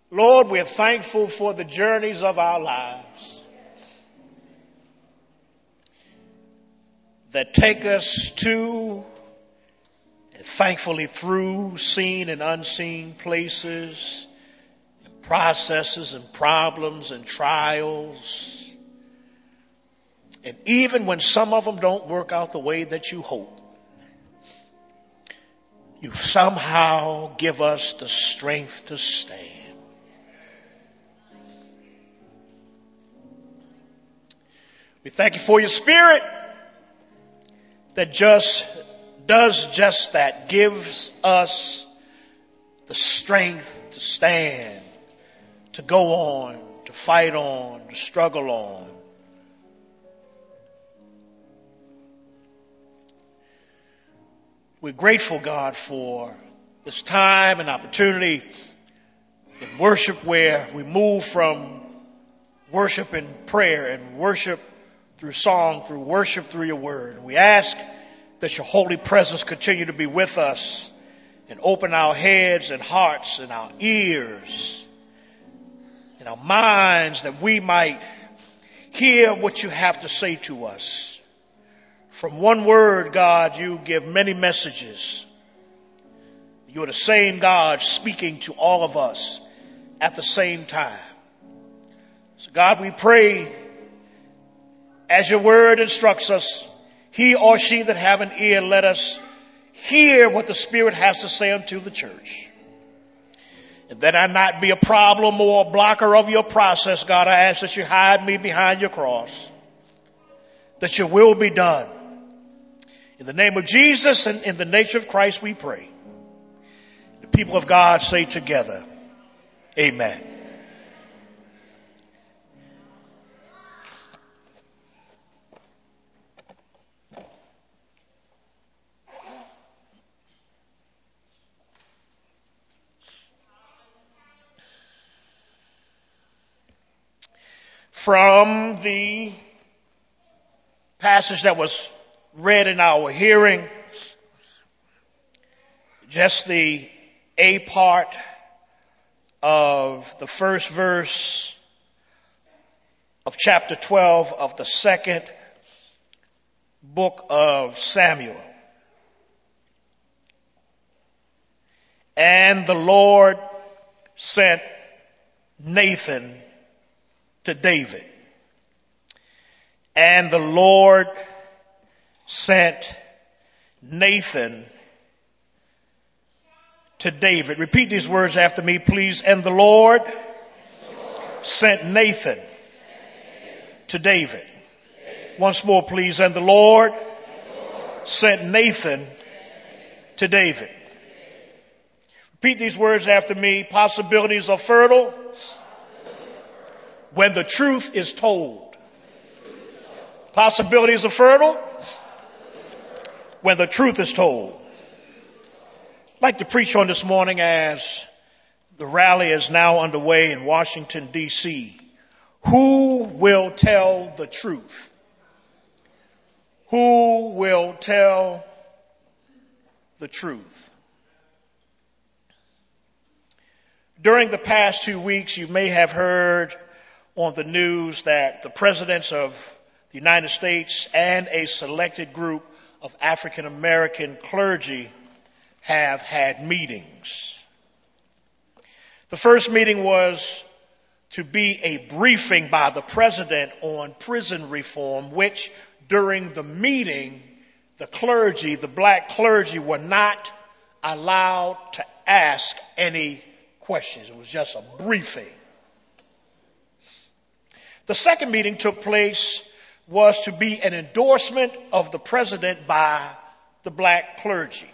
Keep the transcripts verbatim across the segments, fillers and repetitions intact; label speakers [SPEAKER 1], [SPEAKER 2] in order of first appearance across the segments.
[SPEAKER 1] Lord, we're thankful for the journeys of our lives that take us to and thankfully through seen and unseen places, and processes and problems and trials. And even when some of them don't work out the way that you hope, you somehow give us the strength to stand. We thank you for your Spirit that just does just that, gives us the strength to stand, to go on, to fight on, to struggle on. We're grateful, God, for this time and opportunity in worship where we move from worship and prayer and worship through song, through worship, through your word. And we ask that your holy presence continue to be with us and open our heads and hearts and our ears and our minds that we might hear what you have to say to us. From one word, God, you give many messages. You're the same God speaking to all of us at the same time. So God, we pray as your word instructs us, he or she that have an ear, let us hear what the Spirit has to say unto the church. And that I not be a problem or a blocker of your process, God, I ask that you hide me behind your cross, that your will be done. In the name of Jesus and in the nature of Christ we pray. The people of God say together, amen. From the passage that was read in our hearing, just the A part of the first verse of chapter twelve of the second book of Samuel. And the Lord sent Nathan to David. And the Lord sent Nathan to David. Repeat these words after me, please. And the Lord, and the Lord sent Nathan, sent Nathan to David. David. Once more, please. And the Lord, and the Lord sent Nathan to David. Repeat these words after me. Possibilities are fertile when the truth is told. Possibilities are fertile when the truth is told. I'd like to preach on this morning as the rally is now underway in Washington, D C Who will tell the truth? Who will tell the truth? During the past two weeks, you may have heard on the news that the presidents of the United States and a selected group of African American clergy have had meetings. The first meeting was to be a briefing by the president on prison reform, which during the meeting, the clergy, the black clergy, were not allowed to ask any questions. It was just a briefing. The second meeting took place was to be an endorsement of the president by the black clergy.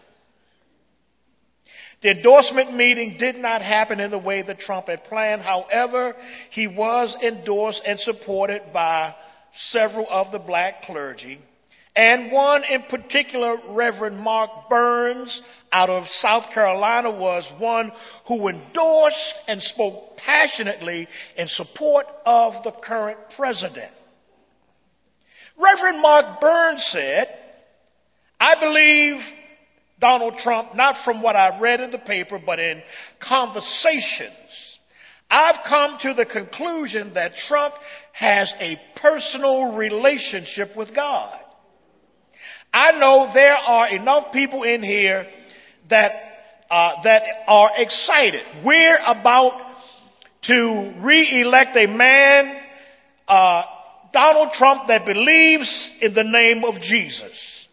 [SPEAKER 1] The endorsement meeting did not happen in the way that Trump had planned. However, he was endorsed and supported by several of the black clergy. And one in particular, Reverend Mark Burns out of South Carolina, was one who endorsed and spoke passionately in support of the current president. Reverend Mark Burns said, I believe Donald Trump, not from what I read in the paper, but in conversations, I've come to the conclusion that Trump has a personal relationship with God. I know there are enough people in here that uh, that are excited. We're about to re-elect a man, uh, Donald Trump, that believes in the name of Jesus.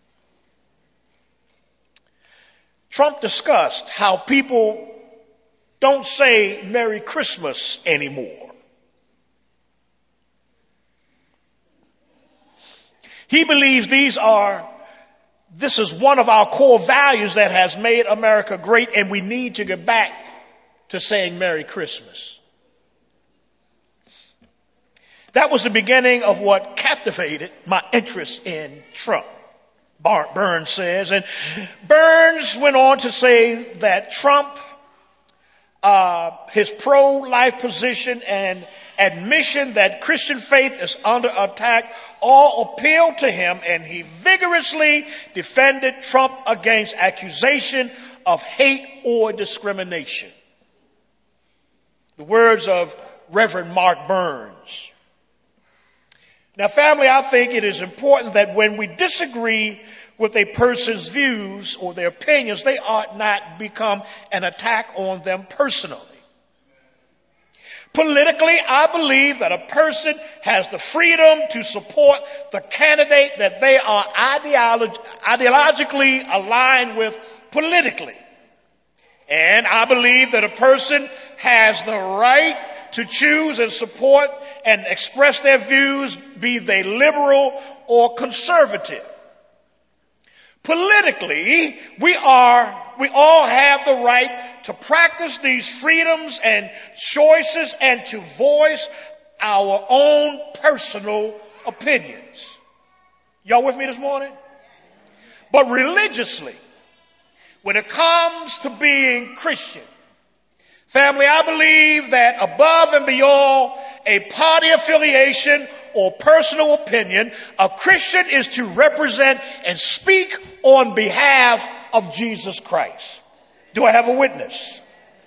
[SPEAKER 1] Trump discussed how people don't say Merry Christmas anymore. He believes these are, this is one of our core values that has made America great, and we need to get back to saying Merry Christmas. That was the beginning of what captivated my interest in Trump, Burns says. And Burns went on to say that Trump, uh, his pro-life position and admission that Christian faith is under attack all appealed to him, and he vigorously defended Trump against accusation of hate or discrimination. The words of Reverend Mark Burns. Now, family, I think it is important that when we disagree with a person's views or their opinions, they ought not become an attack on them personally. Politically, I believe that a person has the freedom to support the candidate that they are ideolog- ideologically aligned with politically. And I believe that a person has the right to choose and support and express their views, be they liberal or conservative. Politically, we are, we all have the right to practice these freedoms and choices and to voice our own personal opinions. Y'all with me this morning? But religiously, when it comes to being Christian, family, I believe that above and beyond a party affiliation or personal opinion, a Christian is to represent and speak on behalf of Jesus Christ. Do I have a witness?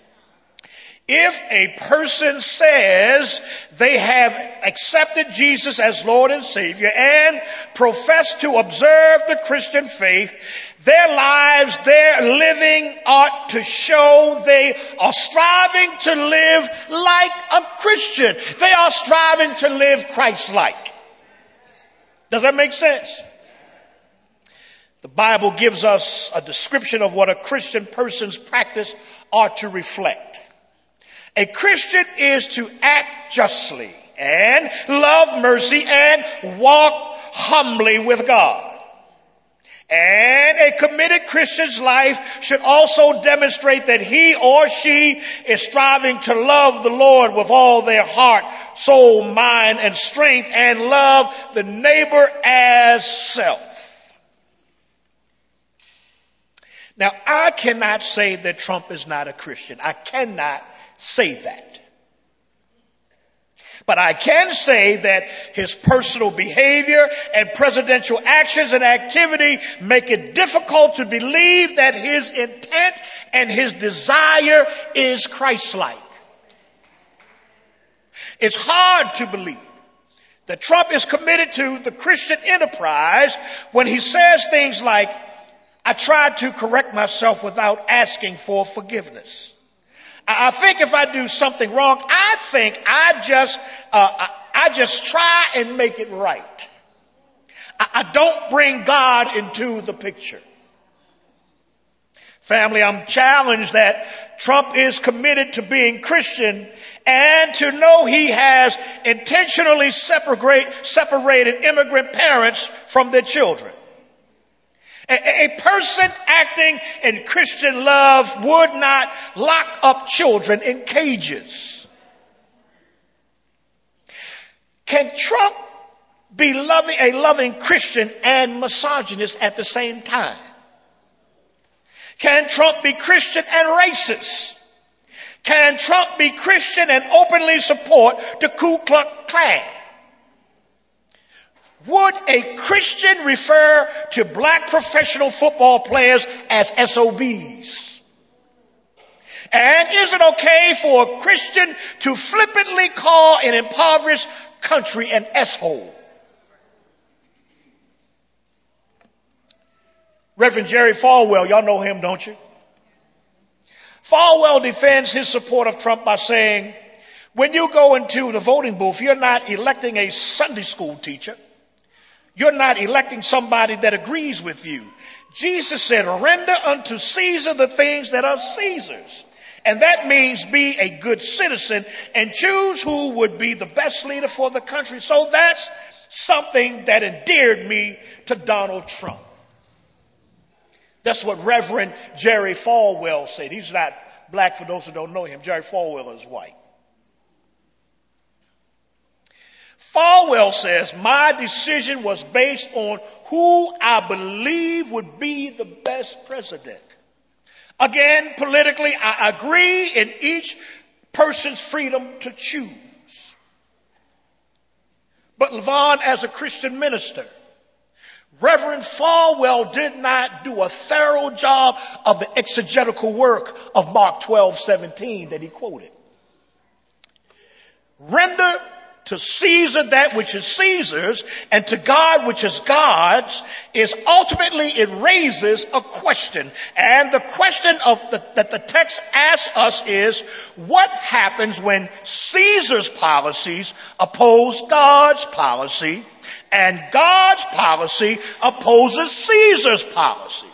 [SPEAKER 1] If a person says they have accepted Jesus as Lord and Savior and profess to observe the Christian faith, their lives, their living ought to show they are striving to live like a Christian. They are striving to live Christ-like. Does that make sense? The Bible gives us a description of what a Christian person's practice ought to reflect. A Christian is to act justly and love mercy and walk humbly with God. And a committed Christian's life should also demonstrate that he or she is striving to love the Lord with all their heart, soul, mind, and strength, and love the neighbor as self. Now, I cannot say that Trump is not a Christian. I cannot say that. But I can say that his personal behavior and presidential actions and activity make it difficult to believe that his intent and his desire is Christ-like. It's hard to believe that Trump is committed to the Christian enterprise when he says things like, I tried to correct myself without asking for forgiveness. I think if I do something wrong, I think I just, uh, I, I just try and make it right. I, I don't bring God into the picture. Family, I'm challenged that Trump is committed to being Christian and to know he has intentionally separate, separated immigrant parents from their children. A person acting in Christian love would not lock up children in cages. Can Trump be loving, a loving Christian and misogynist at the same time? Can Trump be Christian and racist? Can Trump be Christian and openly support the Ku Klux Klan? Would a Christian refer to black professional football players as S O Bs? And is it okay for a Christian to flippantly call an impoverished country an S-hole? Reverend Jerry Falwell, y'all know him, don't you? Falwell defends his support of Trump by saying, when you go into the voting booth, you're not electing a Sunday school teacher. You're not electing somebody that agrees with you. Jesus said, render unto Caesar the things that are Caesar's. And that means be a good citizen and choose who would be the best leader for the country. So that's something that endeared me to Donald Trump. That's what Reverend Jerry Falwell said. He's not black for those who don't know him. Jerry Falwell is white. Falwell says, my decision was based on who I believe would be the best president. Again, politically, I agree in each person's freedom to choose. But Levon, as a Christian minister, Reverend Falwell did not do a thorough job of the exegetical work of Mark twelve seventeen that he quoted. Render to Caesar that which is Caesar's, and to God which is God's, is ultimately, it raises a question. And the question of the, that the text asks us is, what happens when Caesar's policies oppose God's policy, and God's policy opposes Caesar's policy?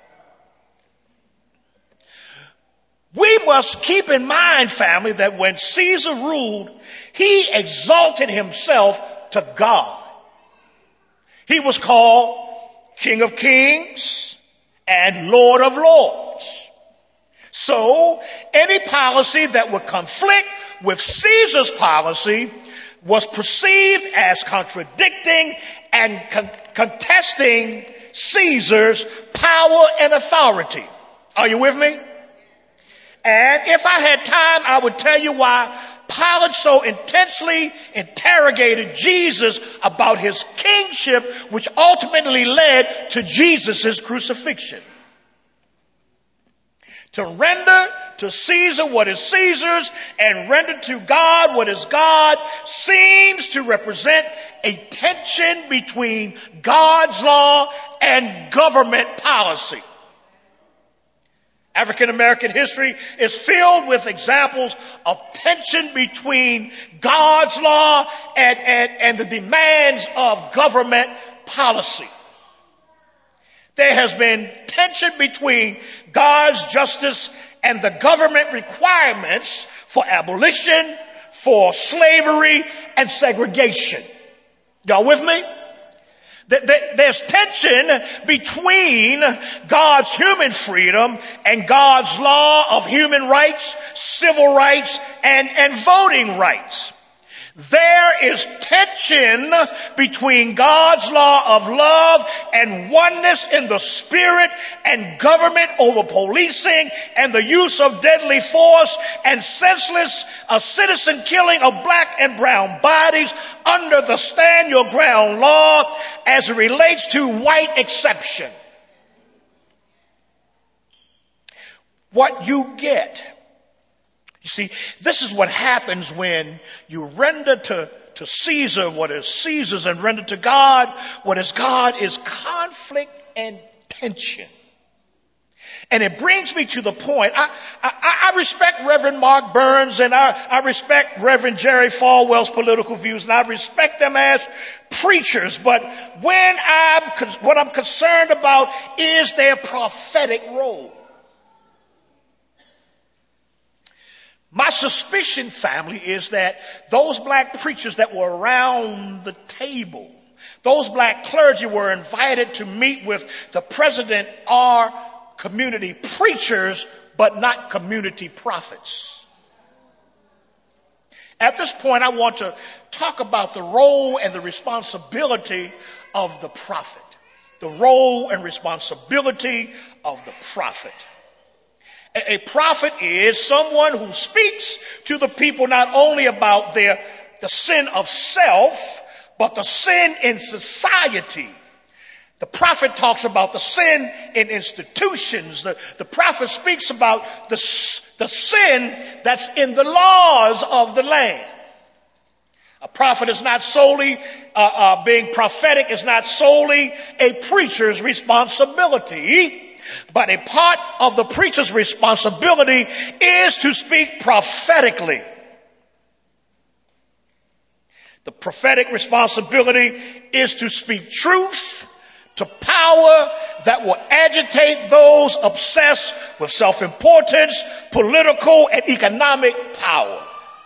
[SPEAKER 1] We must keep in mind, family, that when Caesar ruled, he exalted himself to God. He was called King of Kings and Lord of Lords. So any policy that would conflict with Caesar's policy was perceived as contradicting and con- contesting Caesar's power and authority. Are you with me? And if I had time, I would tell you why Pilate so intensely interrogated Jesus about his kingship, which ultimately led to Jesus' crucifixion. To render to Caesar what is Caesar's and render to God what is God seems to represent a tension between God's law and government policy. African American history is filled with examples of tension between God's law and, and, and the demands of government policy. There has been tension between God's justice and the government requirements for abolition, for slavery, and segregation. Y'all with me? There's tension between God's human freedom and God's law of human rights, civil rights, and, and voting rights. There is tension between God's law of love and oneness in the spirit and government over policing and the use of deadly force and senseless uh, citizen killing of black and brown bodies under the Stand Your Ground law as it relates to white exception. What you get. You see, this is what happens when you render to, to Caesar what is Caesar's and render to God what is God is conflict and tension. And it brings me to the point. I, I, I respect Reverend Mark Burns and I, I respect Reverend Jerry Falwell's political views and I respect them as preachers. But when I'm, what I'm concerned about is their prophetic role. My suspicion, family, is that those black preachers that were around the table, those black clergy were invited to meet with the president are community preachers, but not community prophets. At this point, I want to talk about the role and the responsibility of the prophet. The role and responsibility of the prophet. A prophet is someone who speaks to the people not only about their, the sin of self, but the sin in society. The prophet talks about the sin in institutions. The, the prophet speaks about the, the sin that's in the laws of the land. A prophet is not solely, uh, uh, being prophetic is not solely a preacher's responsibility, but a part of the preacher's responsibility is to speak prophetically. The prophetic responsibility is to speak truth to power that will agitate those obsessed with self-importance, political, and economic power.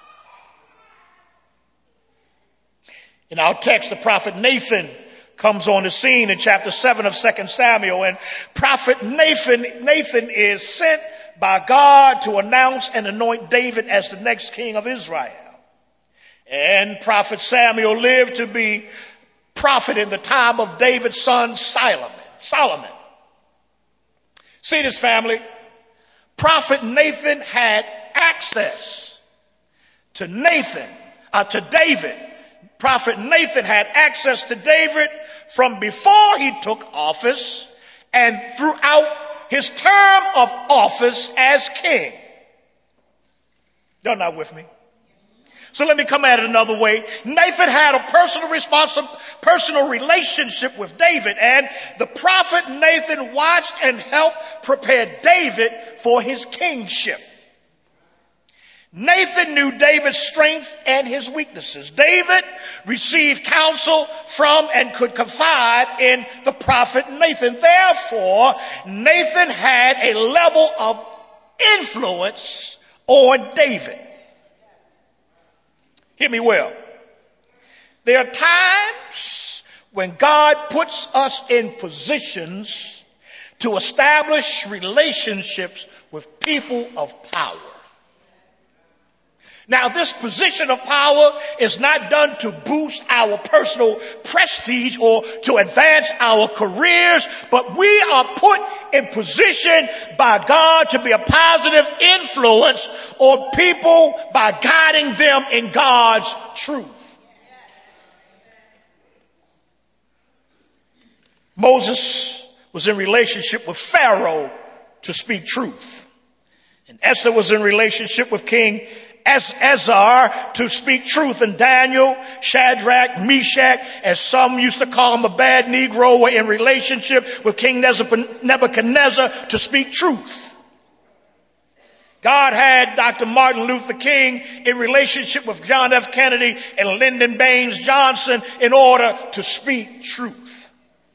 [SPEAKER 1] In our text, the prophet Nathan comes on the scene in chapter seven of Second Samuel, and prophet Nathan, Nathan is sent by God to announce and anoint David as the next king of Israel. And prophet Samuel lived to be prophet in the time of David's son Solomon. Solomon. See this, family? Prophet Nathan had access to Nathan, uh, to David. Prophet Nathan had access to David from before he took office and throughout his term of office as king. Y'all not with me? So let me come at it another way. Nathan had a personal responsi- personal relationship with David, and the prophet Nathan watched and helped prepare David for his kingship. Nathan knew David's strength and his weaknesses. David received counsel from and could confide in the prophet Nathan. Therefore, Nathan had a level of influence on David. Hear me well. There are times when God puts us in positions to establish relationships with people of power. Now, this position of power is not done to boost our personal prestige or to advance our careers, but we are put in position by God to be a positive influence on people by guiding them in God's truth. Moses was in relationship with Pharaoh to speak truth. And Esther was in relationship with King Ezra to speak truth, and Daniel, Shadrach, Meshach, as some used to call him a bad Negro, were in relationship with King Nebuchadnezzar to speak truth. God had Doctor Martin Luther King in relationship with John F. Kennedy and Lyndon Baines Johnson in order to speak truth.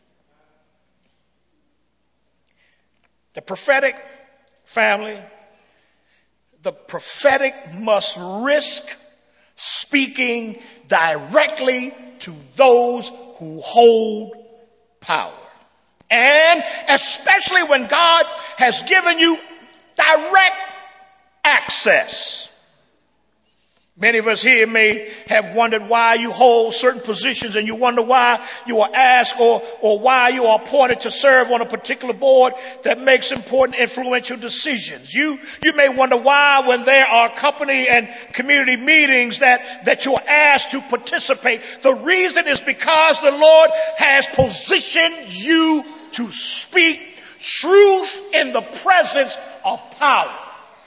[SPEAKER 1] The prophetic family, the prophetic must risk speaking directly to those who hold power. And especially when God has given you direct access. Many of us here may have wondered why you hold certain positions, and you wonder why you are asked or, or why you are appointed to serve on a particular board that makes important influential decisions. You, you may wonder why when there are company and community meetings that, that you are asked to participate. The reason is because the Lord has positioned you to speak truth in the presence of power.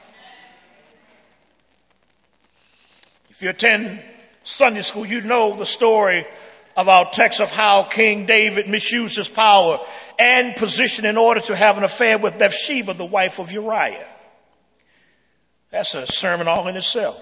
[SPEAKER 1] If you attend Sunday school, you know the story of our text of how King David misused his power and position in order to have an affair with Bathsheba, the wife of Uriah. That's a sermon all in itself.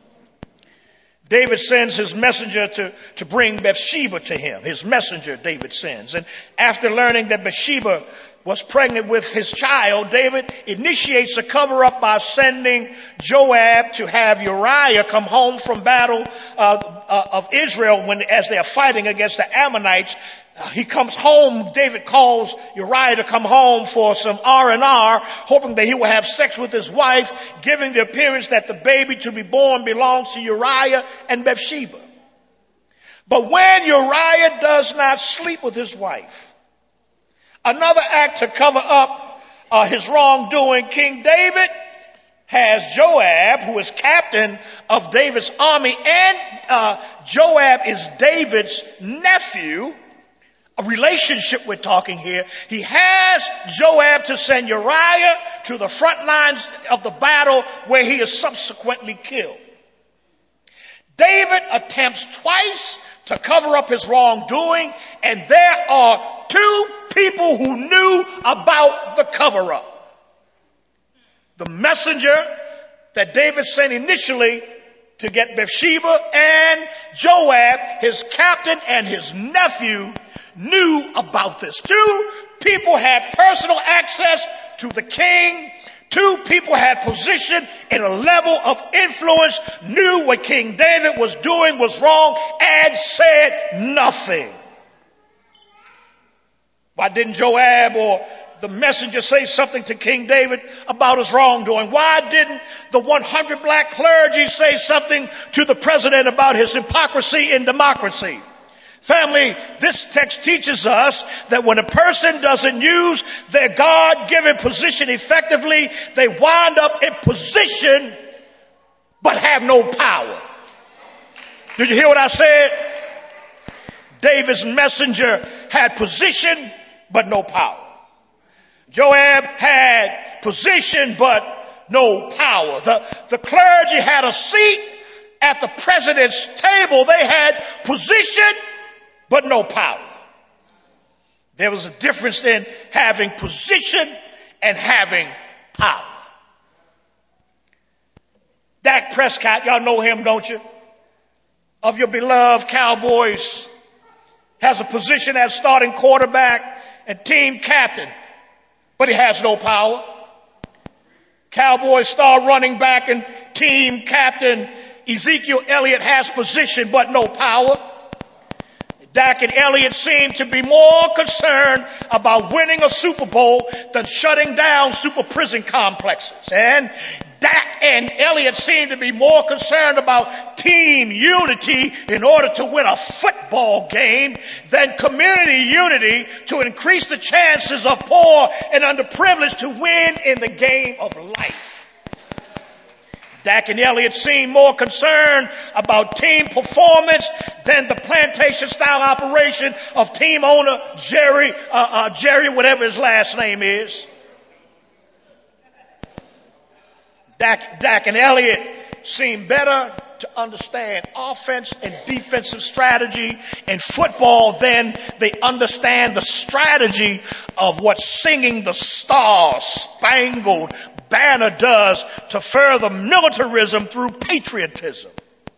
[SPEAKER 1] David sends his messenger to, to bring Bathsheba to him. His messenger, David sends. And after learning that Bathsheba was pregnant with his child, David initiates a cover-up by sending Joab to have Uriah come home from battle uh, uh, of Israel when, as they are fighting against the Ammonites. Uh, he comes home. David calls Uriah to come home for some R and R, hoping that he will have sex with his wife, giving the appearance that the baby to be born belongs to Uriah and Bathsheba. But when Uriah does not sleep with his wife, another act to cover up uh, his wrongdoing, King David has Joab, who is captain of David's army, and uh, Joab is David's nephew, a relationship we're talking here. He has Joab to send Uriah to the front lines of the battle where he is subsequently killed. David attempts twice to cover up his wrongdoing, and there are two people who knew about the cover-up. The messenger that David sent initially to get Bathsheba, and Joab, his captain and his nephew, knew about this. Two people had personal access to the king. Two people had position in a level of influence, knew what King David was doing was wrong, and said nothing. Why didn't Joab or the messenger say something to King David about his wrongdoing? Why didn't the one hundred black clergy say something to the president about his hypocrisy in democracy? Family, this text teaches us that when a person doesn't use their God-given position effectively, they wind up in position but have no power. Did you hear what I said? David's messenger had position but no power. Joab had position but no power. The, the clergy had a seat at the president's table. They had position but no power. There was a difference in having position and having power. Dak Prescott, y'all know him, don't you? Of your beloved Cowboys, has a position as starting quarterback and team captain, but he has no power. Cowboys star running back and team captain Ezekiel Elliott has position but no power. Dak and Elliott seem to be more concerned about winning a Super Bowl than shutting down super prison complexes. And Dak and Elliott seem to be more concerned about team unity in order to win a football game than community unity to increase the chances of poor and underprivileged to win in the game of life. Dak and Elliott seem more concerned about team performance than the plantation-style operation of team owner Jerry, uh, uh, Jerry, whatever his last name is. Dak, Dak and Elliott seem better to understand offense and defensive strategy in football than they understand the strategy of what singing the Star-Spangled Banner does to further militarism through patriotism.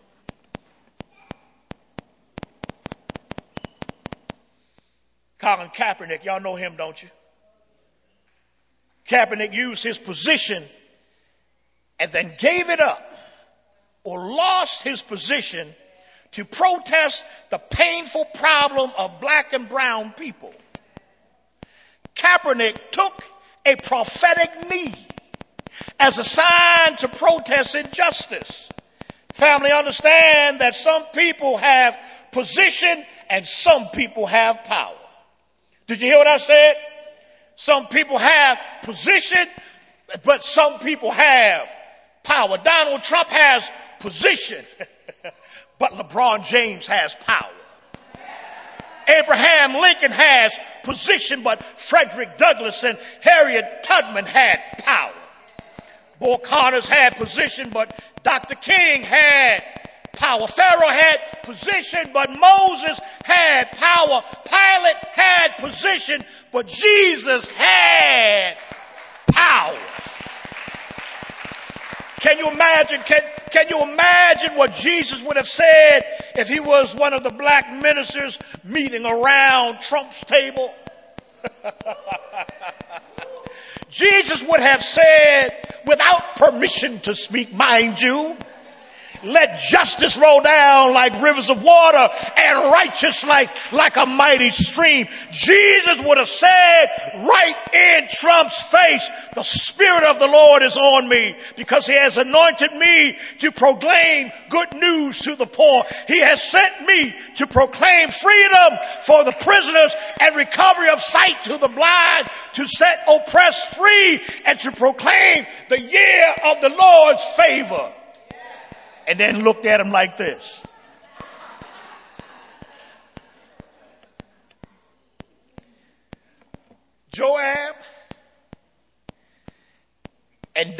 [SPEAKER 1] Colin Kaepernick, y'all know him, don't you? Kaepernick used his position and then gave it up or lost his position to protest the painful problem of black and brown people. Kaepernick took a prophetic knee as a sign to protest injustice. Family, understand that some people have position and some people have power. Did you hear what I said? Some people have position, but some people have power. Donald Trump has position, but LeBron James has power. Abraham Lincoln has position, but Frederick Douglass and Harriet Tubman had power. Bull Connors had position, but Doctor King had power. Pharaoh had position, but Moses had power. Pilate had position, but Jesus had power. Can you imagine, can, can you imagine what Jesus would have said if he was one of the black ministers meeting around Trump's table? Jesus would have said, without permission to speak, mind you, let justice roll down like rivers of water and righteous like, like a mighty stream. Jesus would have said right in Trump's face, the Spirit of the Lord is on me because he has anointed me to proclaim good news to the poor. He has sent me to proclaim freedom for the prisoners and recovery of sight to the blind, to set oppressed free, and to proclaim the year of the Lord's favor. And then looked at him like this.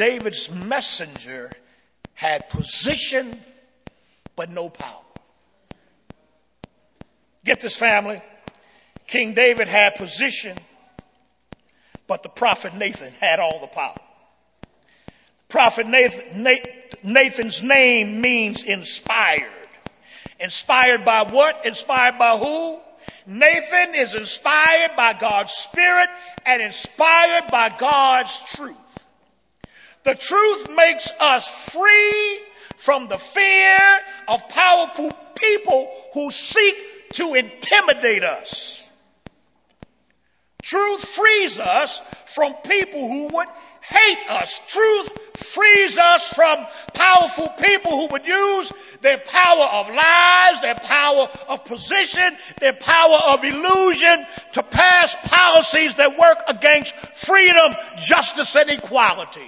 [SPEAKER 1] David's messenger had position but no power. Get this, family. King David had position, but the prophet Nathan had all the power. Prophet Nathan, Nathan's name means inspired. Inspired by what? Inspired by who? Nathan is inspired by God's Spirit and inspired by God's truth. The truth makes us free from the fear of powerful people who seek to intimidate us. Truth frees us from people who would hate us. Truth frees us from powerful people who would use their power of lies, their power of position, their power of illusion to pass policies that work against freedom, justice, and equality.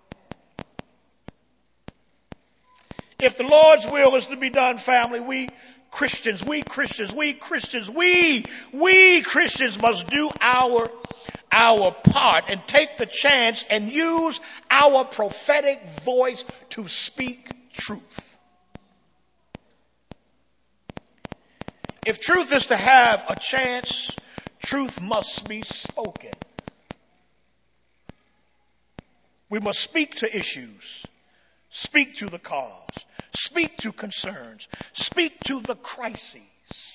[SPEAKER 1] If the Lord's will is to be done, family, we Christians, we Christians, we Christians, we, we Christians must do our, our part and take the chance and use our prophetic voice to speak truth. If truth is to have a chance, truth must be spoken. We must speak to issues, speak to the cause, speak to concerns, speak to the crises.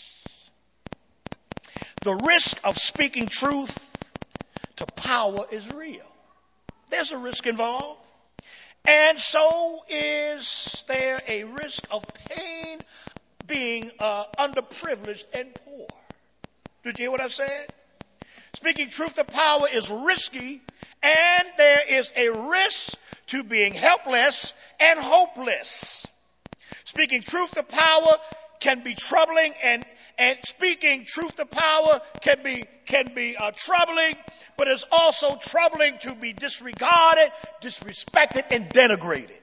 [SPEAKER 1] The risk of speaking truth to power is real. There's a risk involved. And so is there a risk of pain being uh, underprivileged and poor. Did you hear what I said? Speaking truth to power is risky, and there is a risk to being helpless and hopeless. Speaking truth to power can be troubling, and, and speaking truth to power can be, can be uh, troubling, but it's also troubling to be disregarded, disrespected, and denigrated.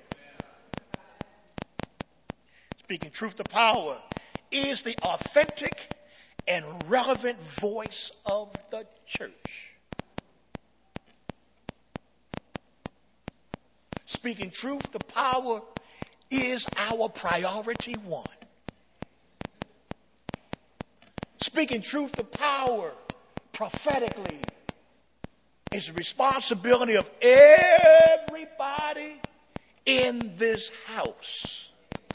[SPEAKER 1] Speaking truth to power is the authentic and relevant voice of the church. Speaking truth to power is our priority one. Speaking truth to power prophetically is the responsibility of everybody in this house.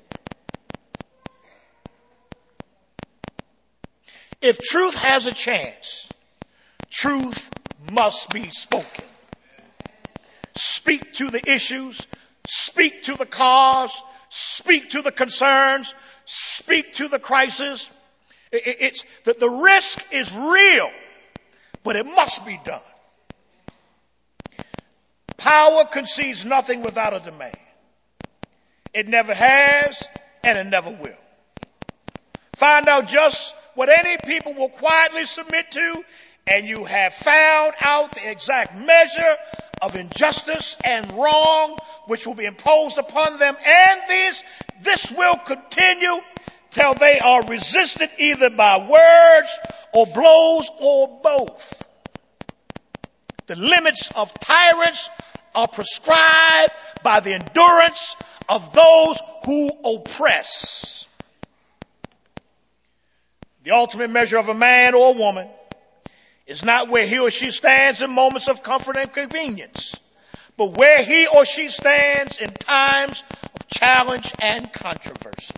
[SPEAKER 1] If truth has a chance, truth must be spoken. Speak to the issues, speak to the cause, speak to the concerns, speak to the crisis. It's that the risk is real, but it must be done. Power concedes nothing without a demand. It never has, and it never will. Find out just what any people will quietly submit to, and you have found out the exact measure of injustice and wrong which will be imposed upon them, and this, this will continue till they are resisted either by words or blows or both. The limits of tyrants are prescribed by the endurance of those who oppress. The ultimate measure of a man or a woman is not where he or she stands in moments of comfort and convenience, but where he or she stands in times of challenge and controversy.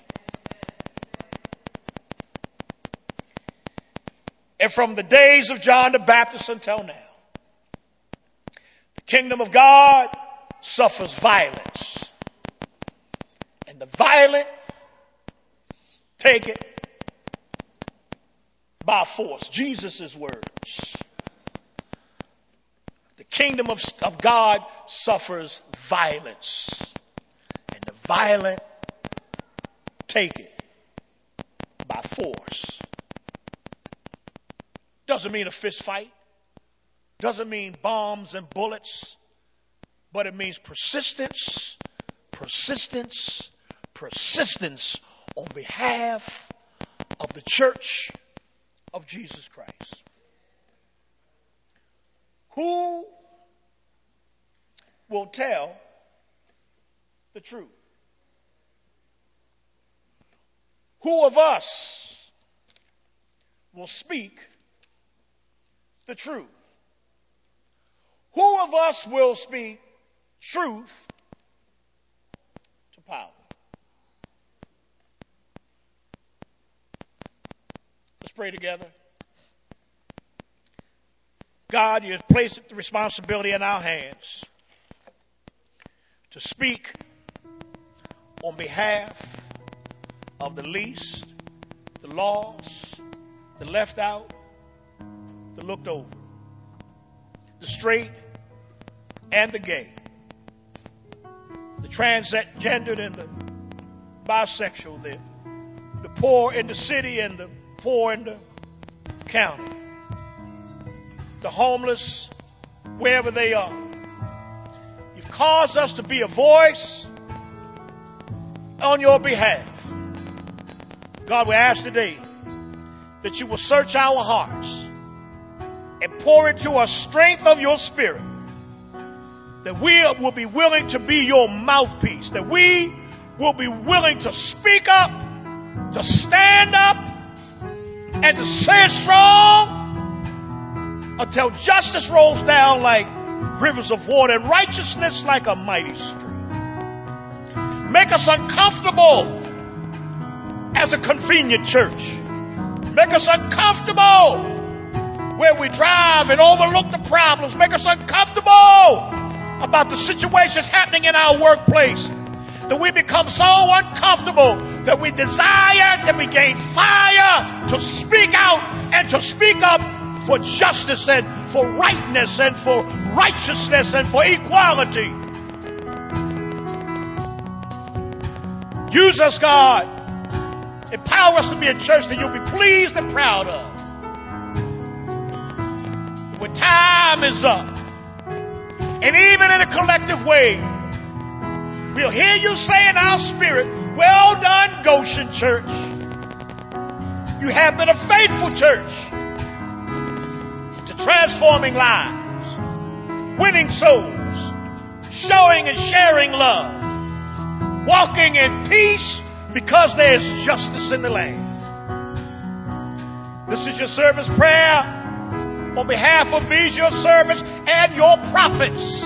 [SPEAKER 1] And from the days of John the Baptist until now, the kingdom of God suffers violence, and the violent take it by force. Jesus' words. The kingdom of, of God suffers violence, and the violent take it by force. Doesn't mean a fist fight. Doesn't mean bombs and bullets. But it means persistence, persistence, persistence on behalf of the church of Jesus Christ. Who will tell the truth? Who of us will speak the truth? Who of us will speak truth to power? Let's pray together. God, you have placed the responsibility in our hands to speak on behalf of the least, the lost, the left out, the looked over, the straight and the gay, the transgendered and the bisexual, the, the poor in the city and the poor in the county, the homeless, wherever they are. You've caused us to be a voice on your behalf. God, we ask today that you will search our hearts and pour into us strength of your Spirit, that we will be willing to be your mouthpiece, that we will be willing to speak up, to stand up, and to say it strong until justice rolls down like rivers of water and righteousness like a mighty stream. Make us uncomfortable as a convenient church. Make us uncomfortable where we drive and overlook the problems. Make us uncomfortable about the situations happening in our workplace, that we become so uncomfortable that we desire, that we gain fire to speak out and to speak up for justice and for rightness and for righteousness and for equality. Use us, God. Empower us to be a church that you'll be pleased and proud of. When time is up, and even in a collective way, we'll hear you say in our spirit, well done, Goshen Church. You have been a faithful church to transforming lives, winning souls, showing and sharing love, walking in peace because there's justice in the land. This is your servant's prayer on behalf of these, your servants and your prophets.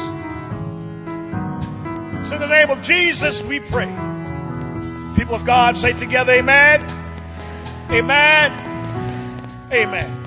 [SPEAKER 1] It's in the name of Jesus we pray. People of God say together, amen, amen, amen.